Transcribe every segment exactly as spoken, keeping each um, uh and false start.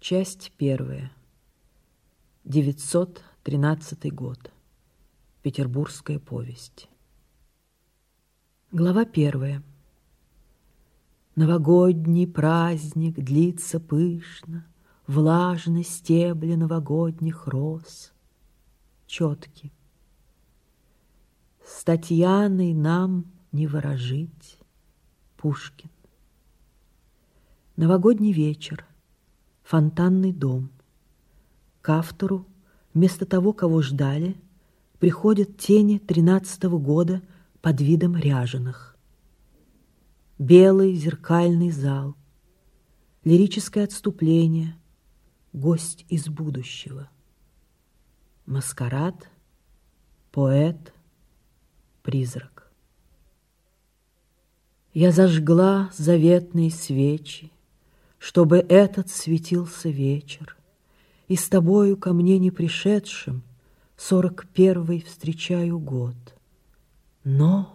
Часть первая. девятьсот тринадцатый год. Петербургская повесть. Глава первая. Новогодний праздник длится пышно, влажны стебли новогодних роз. Четки. С Татьяной нам не ворожить. Пушкин. Новогодний вечер. Фонтанный дом. К автору, вместо того, кого ждали, приходят тени тринадцатого года под видом ряженых. Белый зеркальный зал. Лирическое отступление. Гость из будущего. Маскарад. Поэт. Призрак. Я зажгла заветные свечи, чтобы этот светился вечер, и с тобою ко мне не пришедшим сорок первый встречаю год. Но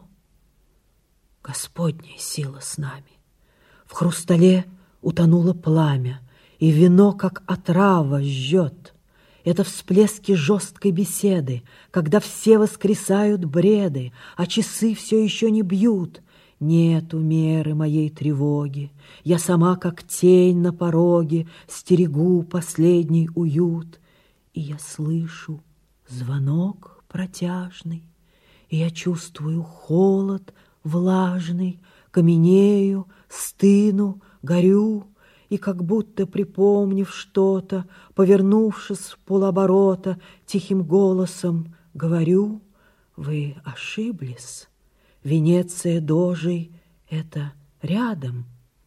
Господняя сила с нами. В хрустале утонуло пламя, и вино, как отрава, жжет. Это всплески жесткой беседы, когда все воскресают бреды, а часы все еще не бьют. Нету меры моей тревоги, я сама, как тень на пороге, стерегу последний уют. И я слышу звонок протяжный, и я чувствую холод влажный, каменею, стыну, горю, и как будто, припомнив что-то, повернувшись в полоборота, тихим голосом говорю: вы ошиблись. Венеция дожей — это рядом,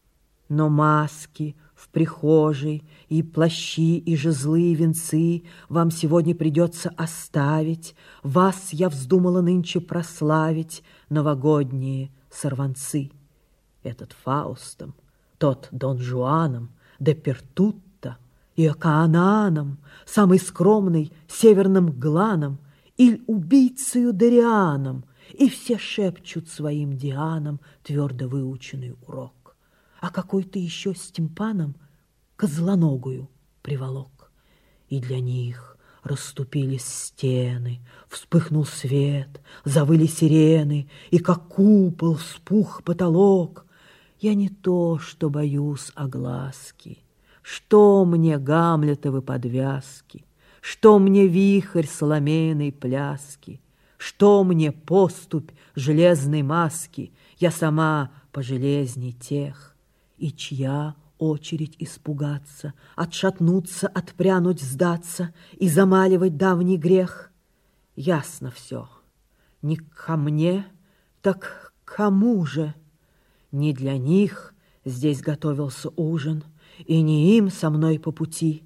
но маски в прихожей и плащи, и жезлы, и венцы вам сегодня придется оставить. Вас я вздумала нынче прославить, новогодние сорванцы. Этот Фаустом, тот Дон Жуаном, де Пертутто и Окаананом, самый скромный северным гланом, иль убийцею Дорианом, и все шепчут своим Дианам твердо выученный урок. А какой-то еще с тимпаном козлоногую приволок. И для них расступились стены, вспыхнул свет, завыли сирены, и как купол вспух потолок. Я не то, что боюсь огласки, что мне Гамлетовы подвязки, что мне вихрь соломейной пляски, что мне поступь железной маски, я сама пожелезней тех. И чья очередь испугаться, отшатнуться, отпрянуть, сдаться и замаливать давний грех? Ясно все. Не ко мне, так к кому же? Не для них здесь готовился ужин, и не им со мной по пути.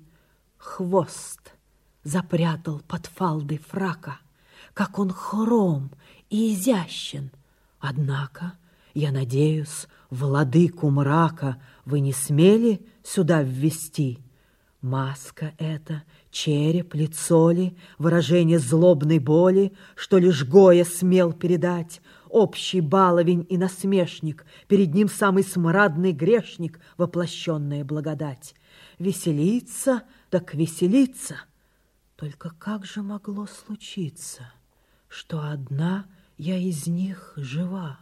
Хвост запрятал под фалдой фрака, как он хром и изящен. Однако, я надеюсь, владыку мрака вы не смели сюда ввести? Маска эта, череп, лицо ли, выражение злобной боли, что лишь Гоя смел передать? Общий баловень и насмешник, перед ним самый смрадный грешник, воплощенная благодать. Веселиться, так веселиться. Только как же могло случиться, что одна я из них жива?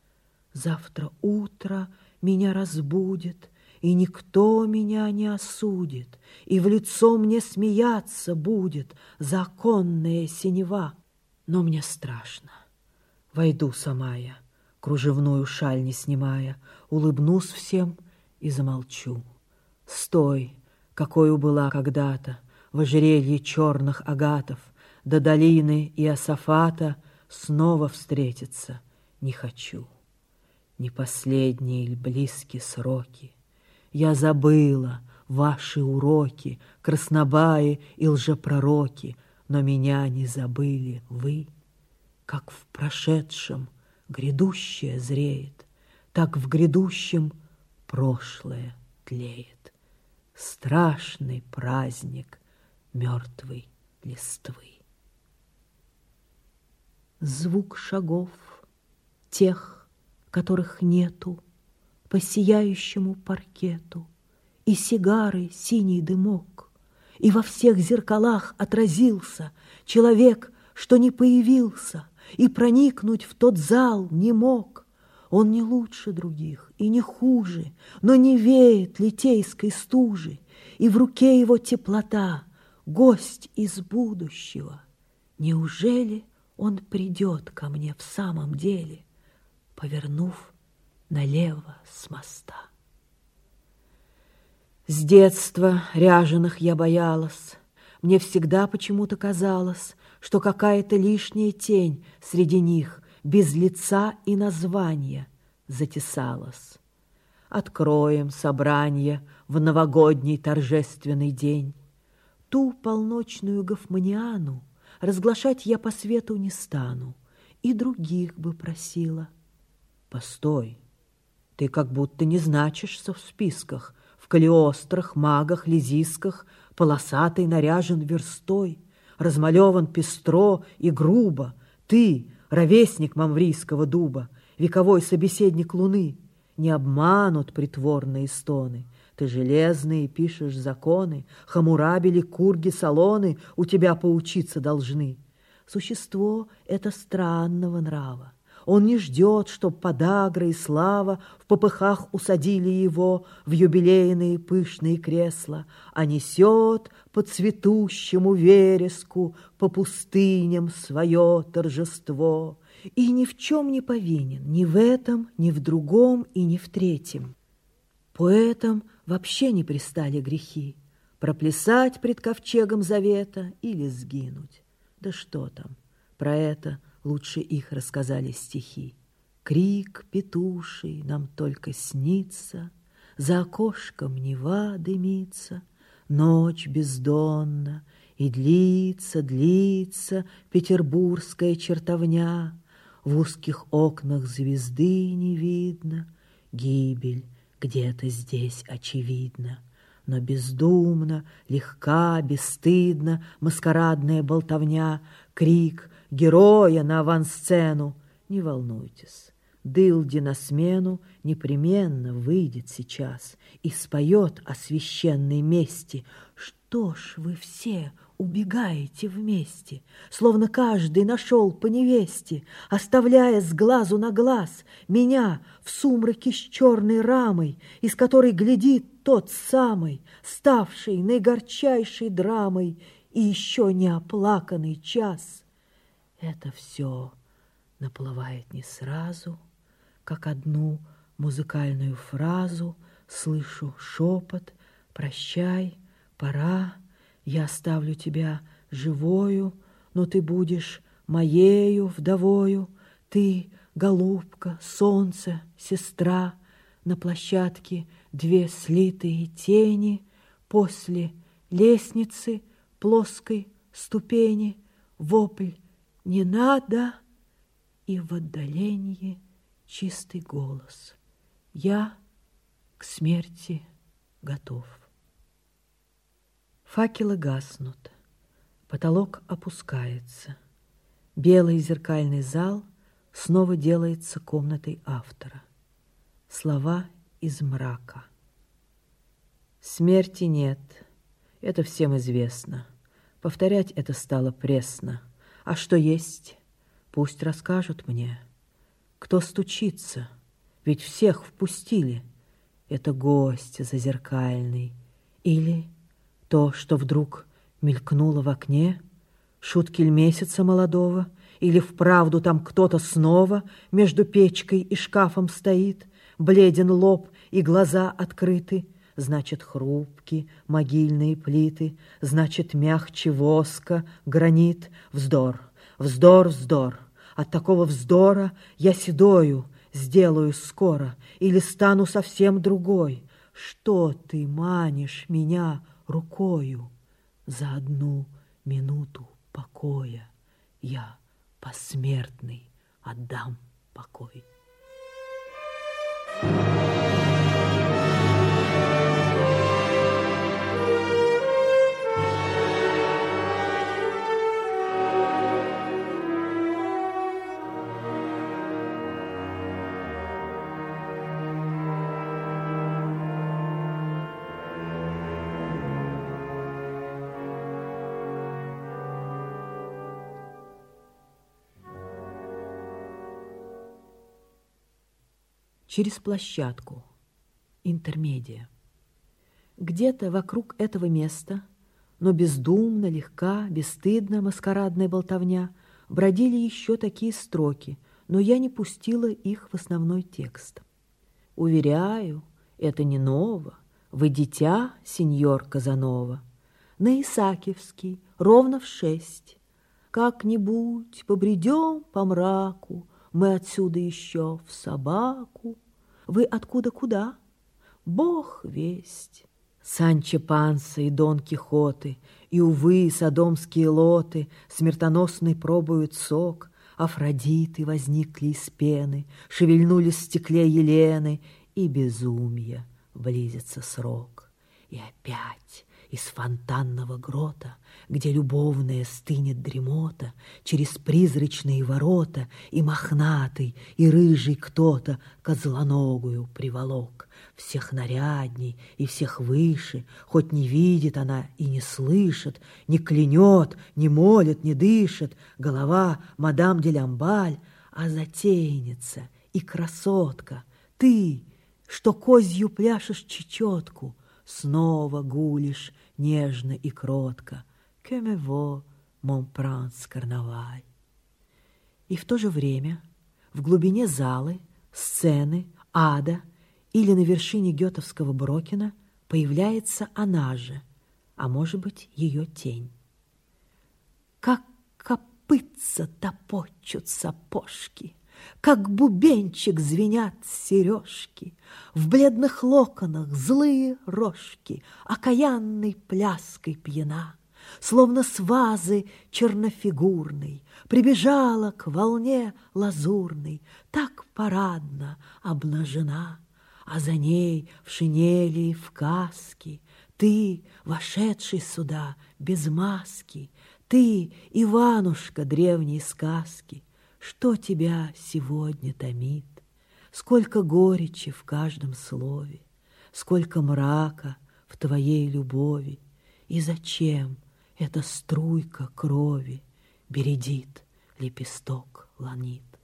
Завтра утро меня разбудит, и никто меня не осудит, и в лицо мне смеяться будет законная синева. Но мне страшно. Войду сама я, кружевную шаль не снимая, улыбнусь всем и замолчу. Стой, какою была когда-то, в ожерелье черных агатов, до долины Иосафата снова встретиться не хочу. Не последние ль близкие сроки? Я забыла ваши уроки, краснобаи и лжепророки, но меня не забыли вы. Как в прошедшем грядущее зреет, так в грядущем прошлое тлеет. Страшный праздник мертвой листвы. Звук шагов тех, которых нету, по сияющему паркету, и сигары синий дымок, и во всех зеркалах отразился человек, что не появился, и проникнуть в тот зал не мог. Он не лучше других и не хуже, но не веет литейской стужи, и в руке его теплота, гость из будущего. Неужели он придет ко мне в самом деле, повернув налево с моста? С детства ряженых я боялась. Мне всегда почему-то казалось, что какая-то лишняя тень среди них без лица и названия затесалась. Откроем собрание в новогодний торжественный день. Ту полночную гофманиану разглашать я по свету не стану, и других бы просила. Постой, ты как будто не значишься в списках, в калиострах, магах, лизисках, полосатый наряжен верстой, размалеван пестро и грубо. Ты, ровесник мамврийского дуба, вековой собеседник луны, не обманут притворные стоны. Ты железные пишешь законы, Хаммурабили, курги, салоны у тебя поучиться должны. Существо это странного нрава. Он не ждет, чтоб подагра и слава в попыхах усадили его в юбилейные пышные кресла, а несет по цветущему вереску, по пустыням свое торжество. И ни в чем не повинен, ни в этом, ни в другом и ни в третьем. Поэтам вообще не пристали грехи проплясать пред ковчегом завета или сгинуть. Да что там, про это лучше их рассказали стихи. Крик петуший нам только снится, за окошком Нева дымится, ночь бездонна, и длится, длится петербургская чертовня. В узких окнах звезды не видно, гибель где-то здесь очевидна. Но бездумно, легка, бесстыдна маскарадная болтовня, крик героя на авансцену. Не волнуйтесь, Дылди на смену непременно выйдет сейчас и споет о священной мести. Что ж вы все убегаете вместе, словно каждый нашел по невесте, оставляя с глазу на глаз меня в сумраке с черной рамой, из которой глядит тот самый, ставший наигорчайшей драмой и еще не оплаканный час. Это все наплывает не сразу, как одну музыкальную фразу слышу шепот: «Прощай, пора, я оставлю тебя живою, но ты будешь моею вдовою. Ты, голубка, солнце, сестра, на площадке две слитые тени, после лестницы плоской ступени вопль «Не надо!» и в отдалении чистый голос: «Я к смерти готов». Факелы гаснут, потолок опускается. Белый зеркальный зал снова делается комнатой автора. Слова из мрака. Смерти нет, это всем известно. Повторять это стало пресно. А что есть, пусть расскажут мне. Кто стучится, ведь всех впустили. Это гость зазеркальный. Или то, что вдруг мелькнуло в окне, шуткиль месяца молодого, или вправду там кто-то снова между печкой и шкафом стоит, бледен лоб и глаза открыты, значит, хрупки могильные плиты, значит, мягче воска гранит. Вздор, вздор, вздор. От такого вздора я седою сделаю скоро или стану совсем другой. Что ты манишь меня рукою? За одну минуту покоя я посмертный отдам покой. через площадку, интермедия. Где-то вокруг этого места, но бездумно, легка, бесстыдно маскарадная болтовня, бродили еще такие строки, но я не пустила их в основной текст. Уверяю, это не ново, вы дитя, сеньор Казанова. На Исаакиевский, ровно в шесть. Как-нибудь побредем по мраку, мы отсюда еще в собаку. Вы откуда куда? Бог весть. Санчо Панса и Дон Кихоты, и, увы, содомские лоты смертоносный пробуют сок, Афродиты возникли из пены, шевельнулись в стекле Елены, и безумья близится срок. И опять из фонтанного грота, где любовная стынет дремота, через призрачные ворота и мохнатый, и рыжий кто-то козлоногую приволок. Всех нарядней и всех выше, хоть не видит она и не слышит, не клянет, не молит, не дышит, голова мадам де Ламбаль, а затейница и красотка, ты, что козью пляшешь чечетку, снова гулишь нежно и кротко. Que me vaut mon prince carnaval. И в то же время в глубине залы, сцены, ада или на вершине гетовского Брокена появляется она же, а может быть, ее тень. Как копытца топочут сапожки, как бубенчик звенят сережки, в бледных локонах злые рожки, окаянной пляской пьяна, словно с вазы чернофигурной прибежала к волне лазурной, так парадно обнажена, а за ней в шинели и в каске ты, вошедший сюда без маски, ты, Иванушка древней сказки. Что тебя сегодня томит? Сколько горечи в каждом слове, сколько мрака в твоей любови, и зачем эта струйка крови бередит лепесток ланит?